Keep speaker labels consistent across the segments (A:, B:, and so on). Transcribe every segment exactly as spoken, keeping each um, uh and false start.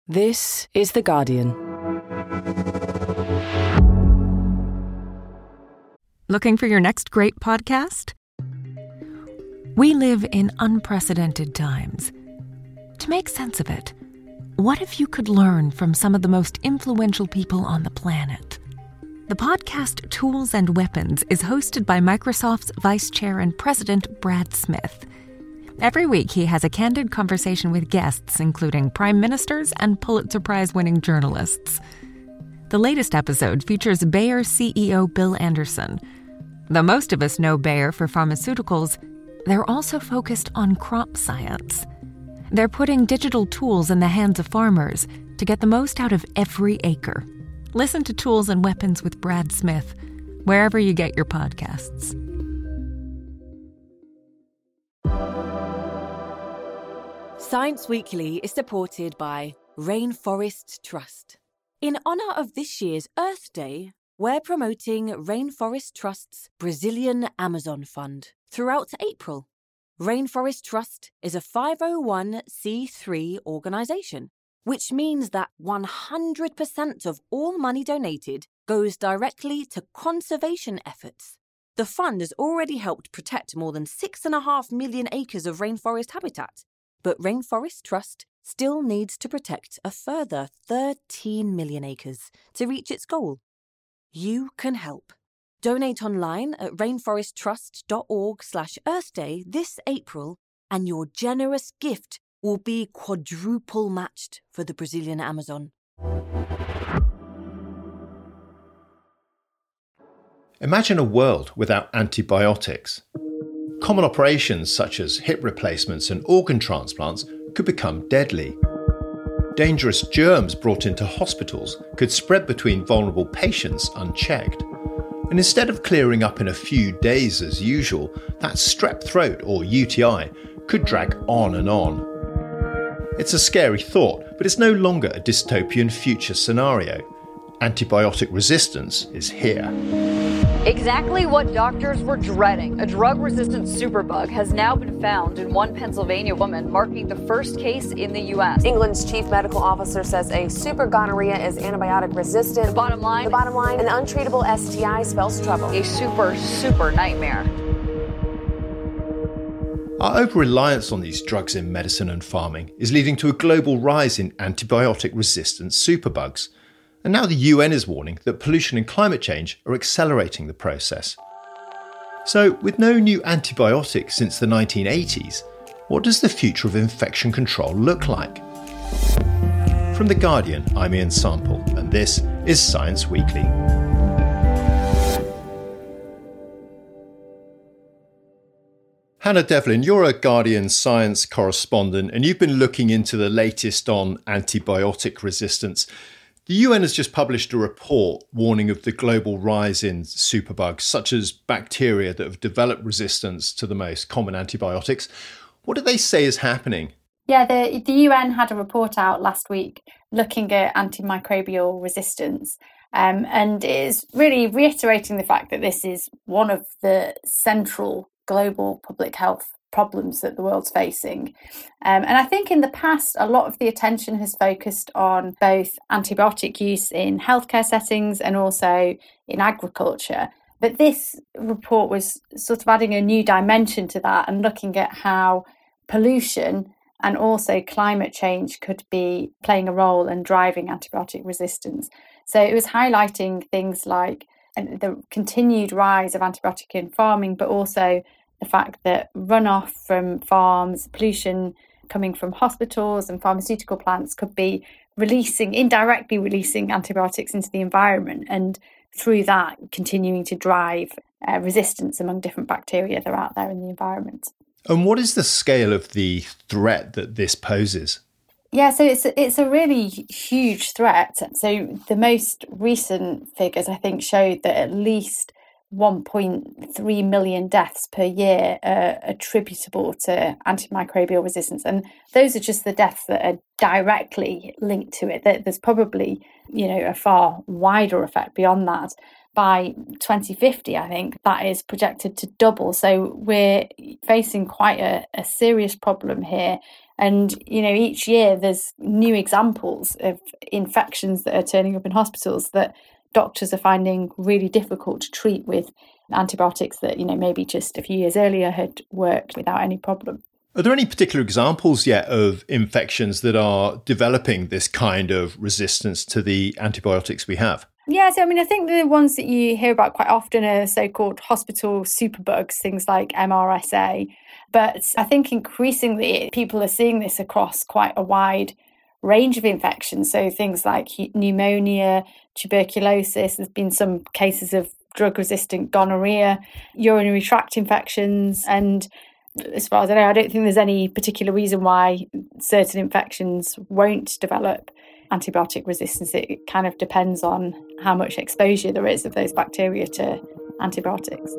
A: This is The Guardian.
B: Looking for your next great podcast? We live in unprecedented times. To make sense of it, what if you could learn from some of the most influential people on the planet? The podcast Tools and Weapons is hosted by Microsoft's Vice Chair and President Brad Smith. Every week, he has a candid conversation with guests, including prime ministers and Pulitzer Prize-winning journalists. The latest episode features Bayer C E O Bill Anderson. Though most of us know Bayer for pharmaceuticals, they're also focused on crop science. They're putting digital tools in the hands of farmers to get the most out of every acre. Listen to Tools and Weapons with Brad Smith, wherever you get your podcasts.
A: Science Weekly is supported by Rainforest Trust. In honour of this year's Earth Day, we're promoting Rainforest Trust's Brazilian Amazon Fund throughout April. Rainforest Trust is a five oh one c three organisation, which means that one hundred percent of all money donated goes directly to conservation efforts. The fund has already helped protect more than six point five million acres of rainforest habitat, but Rainforest Trust still needs to protect a further thirteen million acres to reach its goal. You can help. Donate online at rainforesttrust.org slash earthday this April, and your generous gift will be quadruple matched for the Brazilian Amazon.
C: Imagine a world without antibiotics. Common operations such as hip replacements and organ transplants could become deadly. Dangerous germs brought into hospitals could spread between vulnerable patients unchecked. And instead of clearing up in a few days as usual, that strep throat or U T I could drag on and on. It's a scary thought, but it's no longer a dystopian future scenario. Antibiotic resistance is here.
D: Exactly what doctors were dreading. A drug-resistant superbug has now been found in one Pennsylvania woman, marking the first case in the U S.
E: England's chief medical officer says a super gonorrhea is antibiotic resistant.
D: The bottom line?
E: The bottom line, an untreatable S T I spells trouble.
D: A super, super nightmare.
C: Our over-reliance on these drugs in medicine and farming is leading to a global rise in antibiotic-resistant superbugs. And now the U N is warning that pollution and climate change are accelerating the process. So, with no new antibiotics since the nineteen eighties, what does the future of infection control look like? From The Guardian, I'm Ian Sample, and this is Science Weekly. Hannah Devlin, you're a Guardian science correspondent, and you've been looking into the latest on antibiotic resistance. The U N has just published a report warning of the global rise in superbugs, such as bacteria that have developed resistance to the most common antibiotics. What do they say is happening?
F: Yeah, the, the U N had a report out last week looking at antimicrobial resistance, um, and it is really reiterating the fact that this is one of the central global public health problems that the world's facing. Um, and I think in the past, a lot of the attention has focused on both antibiotic use in healthcare settings and also in agriculture. But this report was sort of adding a new dimension to that and looking at how pollution and also climate change could be playing a role in driving antibiotic resistance. So it was highlighting things like the continued rise of antibiotic in farming, but also the fact that runoff from farms, pollution coming from hospitals and pharmaceutical plants could be releasing, indirectly releasing antibiotics into the environment, and through that continuing to drive uh, resistance among different bacteria that are out there in the environment.
C: And what is the scale of the threat that this poses?
F: Yeah, so it's it's a really huge threat. So the most recent figures, I think, showed that at least one point three million deaths per year are attributable to antimicrobial resistance. And those are just the deaths that are directly linked to it. There's probably, you know, a far wider effect beyond that. By twenty fifty, I think that is projected to double. So we're facing quite a, a serious problem here. And, you know, each year there's new examples of infections that are turning up in hospitals that doctors are finding really difficult to treat with antibiotics that, you know, maybe just a few years earlier had worked without any problem.
C: Are there any particular examples yet of infections that are developing this kind of resistance to the antibiotics we have?
F: Yeah, so I mean, I think the ones that you hear about quite often are so-called hospital superbugs, things like M R S A. But I think increasingly people are seeing this across quite a wide range of infections. So things like pneumonia, tuberculosis, there's been some cases of drug-resistant gonorrhea, urinary tract infections. And as far as I know, I don't think there's any particular reason why certain infections won't develop antibiotic resistance. It kind of depends on how much exposure there is of those bacteria to antibiotics.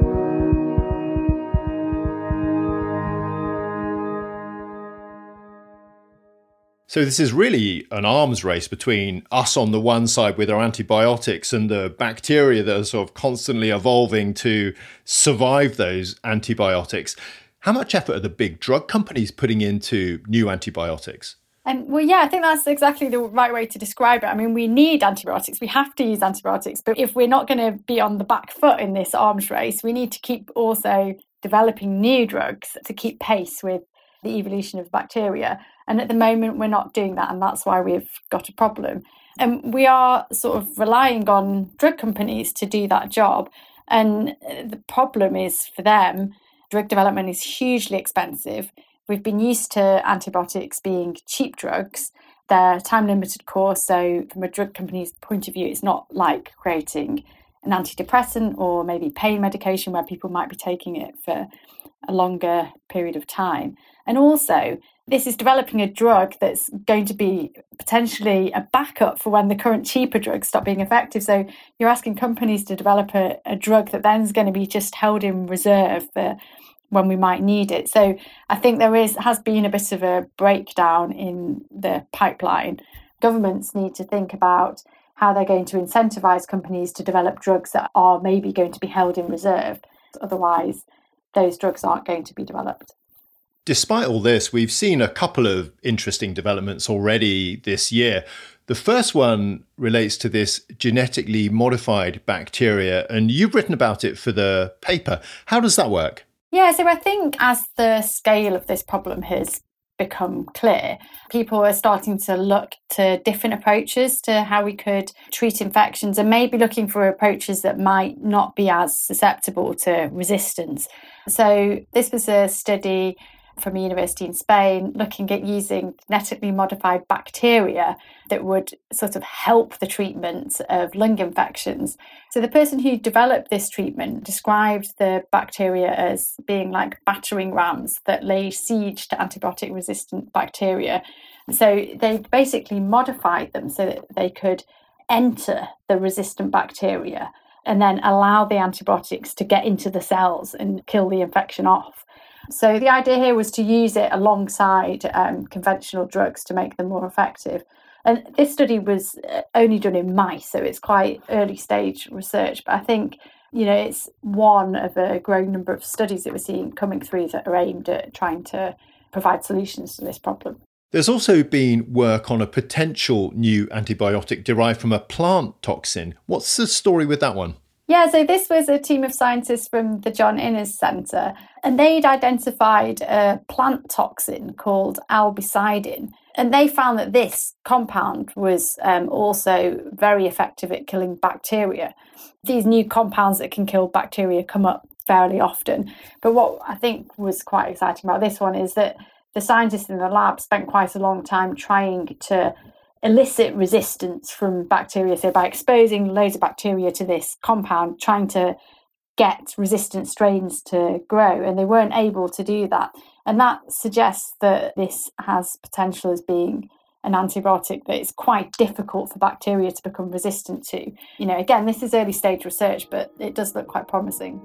C: So this is really an arms race between us on the one side with our antibiotics and the bacteria that are sort of constantly evolving to survive those antibiotics. How much effort are the big drug companies putting into new antibiotics?
F: Um, well, yeah, I think that's exactly the right way to describe it. I mean, we need antibiotics. We have to use antibiotics. But if we're not going to be on the back foot in this arms race, we need to keep also developing new drugs to keep pace with the evolution of bacteria. And at the moment, we're not doing that. And that's why we've got a problem. And we are sort of relying on drug companies to do that job. And the problem is for them, drug development is hugely expensive. We've been used to antibiotics being cheap drugs. They're time-limited course, so from a drug company's point of view, it's not like creating an antidepressant or maybe pain medication where people might be taking it for a longer period of time. And also, this is developing a drug that's going to be potentially a backup for when the current cheaper drugs stop being effective. So you're asking companies to develop a, a drug that then is going to be just held in reserve for when we might need it. So I think there is has been a bit of a breakdown in the pipeline. Governments need to think about how they're going to incentivize companies to develop drugs that are maybe going to be held in reserve. Otherwise, those drugs aren't going to be developed.
C: Despite all this, we've seen a couple of interesting developments already this year. The first one relates to this genetically modified bacteria, and you've written about it for the paper. How does that work?
F: Yeah, so I think as the scale of this problem has become clear, people are starting to look to different approaches to how we could treat infections and maybe looking for approaches that might not be as susceptible to resistance. So this was a study from a university in Spain looking at using genetically modified bacteria that would sort of help the treatment of lung infections. So the person who developed this treatment described the bacteria as being like battering rams that lay siege to antibiotic resistant bacteria. So they basically modified them so that they could enter the resistant bacteria and then allow the antibiotics to get into the cells and kill the infection off. So the idea here was to use it alongside um, conventional drugs to make them more effective. And this study was only done in mice, so it's quite early stage research. But I think, you know, it's one of a growing number of studies that we're seeing coming through that are aimed at trying to provide solutions to this problem.
C: There's also been work on a potential new antibiotic derived from a plant toxin. What's the story with that one?
F: Yeah, so this was a team of scientists from the John Innes Centre, and they'd identified a plant toxin called albicidin. And they found that this compound was um, also very effective at killing bacteria. These new compounds that can kill bacteria come up fairly often. But what I think was quite exciting about this one is that the scientists in the lab spent quite a long time trying to elicit resistance from bacteria. So by exposing loads of bacteria to this compound, trying to get resistant strains to grow, and they weren't able to do that. And that suggests that this has potential as being an antibiotic that is quite difficult for bacteria to become resistant to. You know, again, this is early stage research, but it does look quite promising.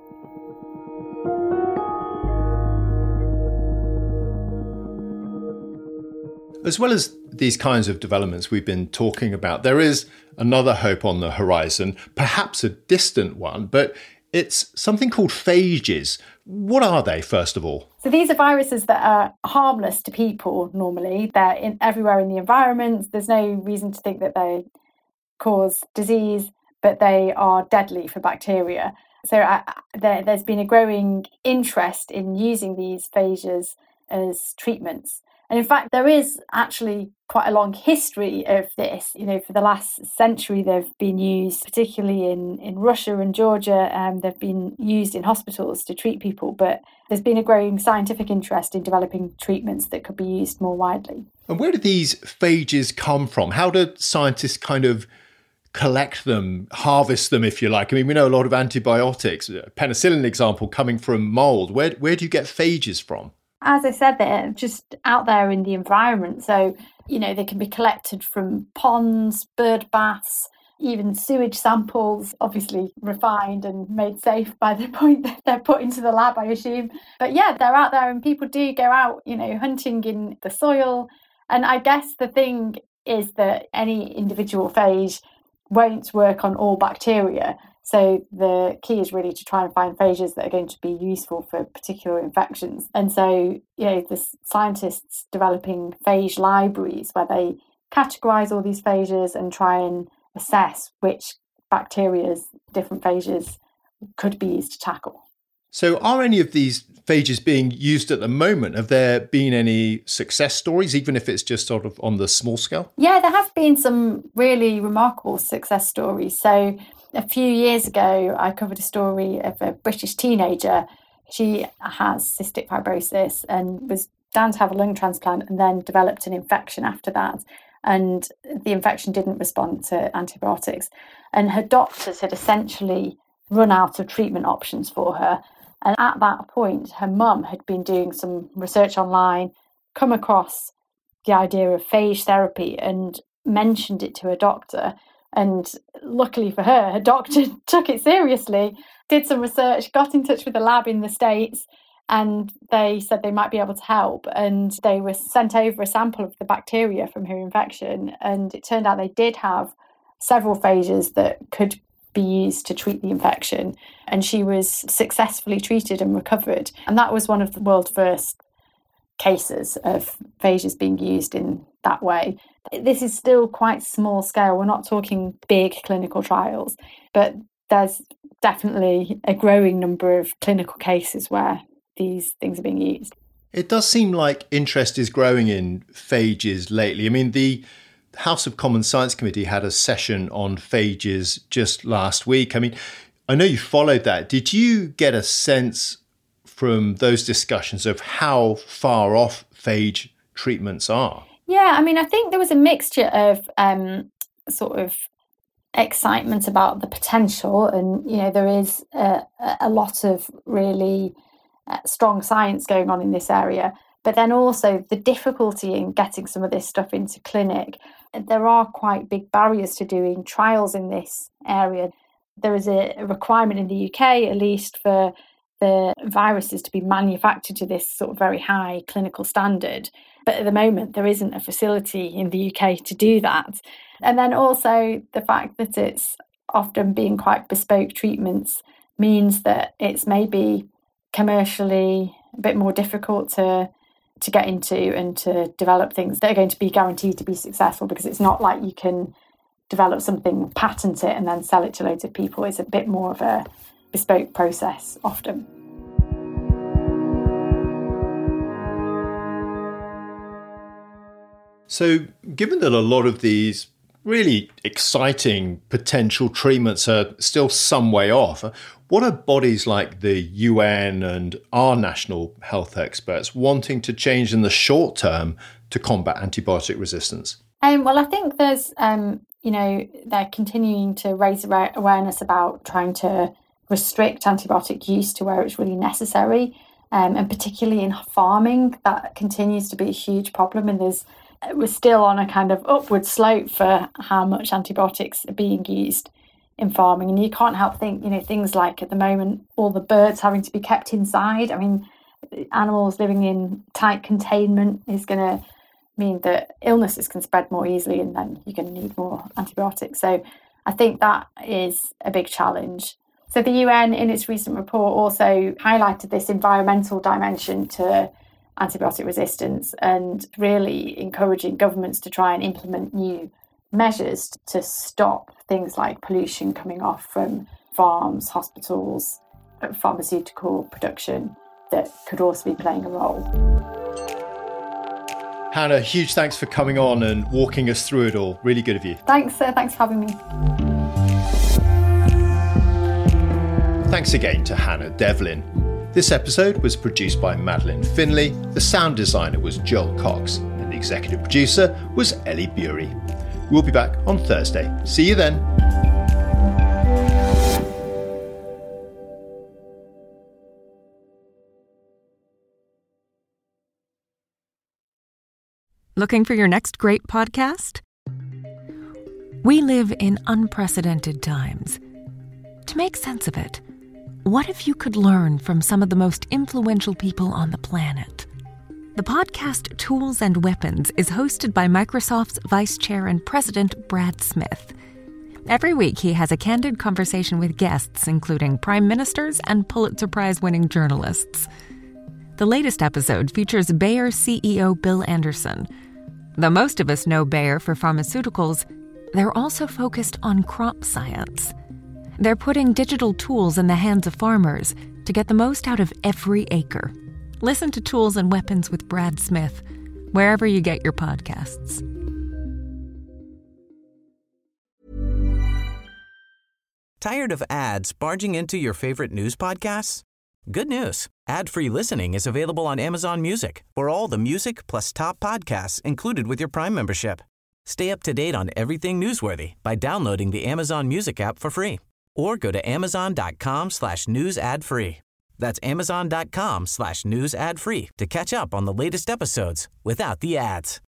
C: As well as these kinds of developments we've been talking about, there is another hope on the horizon, perhaps a distant one, but It's something called phages. What are they, first of all?
F: So these are viruses that are harmless to people normally. They're in, everywhere in the environment. There's no reason to think that they cause disease, but they are deadly for bacteria. So uh, there, there's been a growing interest in using these phages as treatments. And in fact, there is actually quite a long history of this. You know, for the last century, they've been used, particularly in, in Russia and Georgia. Um, they've been used in hospitals to treat people. But there's been a growing scientific interest in developing treatments that could be used more widely.
C: And where do these phages come from? How do scientists kind of collect them, harvest them, if you like? I mean, we know a lot of antibiotics, penicillin example, coming from mold. Where, where do you get phages from?
F: As I said, they're just out there in the environment. So, you know, they can be collected from ponds, bird baths, even sewage samples, obviously refined and made safe by the point that they're put into the lab, I assume. But yeah, they're out there and people do go out, you know, hunting in the soil. And I guess the thing is that any individual phage won't work on all bacteria. So the key is really to try and find phages that are going to be useful for particular infections. And so, you know, the scientists developing phage libraries where they categorize all these phages and try and assess which bacterias different phages could be used to tackle.
C: So are any of these phages being used at the moment? Have there been any success stories, even if it's just sort of on the small scale?
F: Yeah, there have been some really remarkable success stories. So a few years ago, I covered a story of a British teenager. She has cystic fibrosis and was down to have a lung transplant and then developed an infection after that. And the infection didn't respond to antibiotics. And her doctors had essentially run out of treatment options for her. And at that point, her mum had been doing some research online, come across the idea of phage therapy and mentioned it to her doctor. And luckily for her, her doctor took it seriously, did some research, got in touch with a lab in the States, and they said they might be able to help. And they were sent over a sample of the bacteria from her infection. And it turned out they did have several phages that could be used to treat the infection. And she was successfully treated and recovered. And that was one of the world's first cases of phages being used in that way. This is still quite small scale. We're not talking big clinical trials, but there's definitely a growing number of clinical cases where these things are being used.
C: It does seem like interest is growing in phages lately. I mean, the House of Commons Science Committee had a session on phages just last week. I mean, I know you followed that. Did you get a sense from those discussions of how far off phage treatments are?
F: Yeah, I mean, I think there was a mixture of um, sort of excitement about the potential. And, you know, there is a, a lot of really uh, strong science going on in this area. But then also the difficulty in getting some of this stuff into clinic. There are quite big barriers to doing trials in this area. There is a requirement in the U K, at least, for the viruses to be manufactured to this sort of very high clinical standard. But at the moment, there isn't a facility in the U K to do that. And then also the fact that it's often being quite bespoke treatments means that it's maybe commercially a bit more difficult to to get into and to develop things that are going to be guaranteed to be successful, because it's not like you can develop something, patent it, and then sell it to loads of people. It's a bit more of a bespoke process often.
C: So given that a lot of these really exciting potential treatments are still some way off, what are bodies like the U N and our national health experts wanting to change in the short term to combat antibiotic resistance?
F: Um, well, I think there's, um, you know, they're continuing to raise awareness about trying to restrict antibiotic use to where it's really necessary. Um, and particularly in farming, that continues to be a huge problem. And there's we're still on a kind of upward slope for how much antibiotics are being used in farming. And you can't help think, you know, things like at the moment, all the birds having to be kept inside. I mean, animals living in tight containment is going to mean that illnesses can spread more easily, and then you're going to need more antibiotics. So I think that is a big challenge. So the U N, in its recent report, also highlighted this environmental dimension to antibiotic resistance and really encouraging governments to try and implement new measures to stop things like pollution coming off from farms, hospitals, pharmaceutical production that could also be playing a role.
C: Hannah, huge thanks for coming on and walking us through it all. Really good of you.
F: Thanks, uh, thanks for having me.
C: Thanks again to Hannah Devlin. This episode was produced by Madeline Finlay, the sound designer was Joel Cox, and the executive producer was Ellie Bury. We'll be back on Thursday. See you then.
B: Looking for your next great podcast? We live in unprecedented times. To make sense of it, what if you could learn from some of the most influential people on the planet? The podcast Tools and Weapons is hosted by Microsoft's Vice Chair and President Brad Smith. Every week, he has a candid conversation with guests, including prime ministers and Pulitzer Prize-winning journalists. The latest episode features Bayer C E O Bill Anderson. Though most of us know Bayer for pharmaceuticals, they're also focused on crop science. They're putting digital tools in the hands of farmers to get the most out of every acre. Listen to Tools and Weapons with Brad Smith, wherever you get your podcasts.
G: Tired of ads barging into your favorite news podcasts? Good news. Ad-free listening is available on Amazon Music for all the music plus top podcasts included with your Prime membership. Stay up to date on everything newsworthy by downloading the Amazon Music app for free or go to amazon.com slash news ad free. That's amazon.com slash news ad free to catch up on the latest episodes without the ads.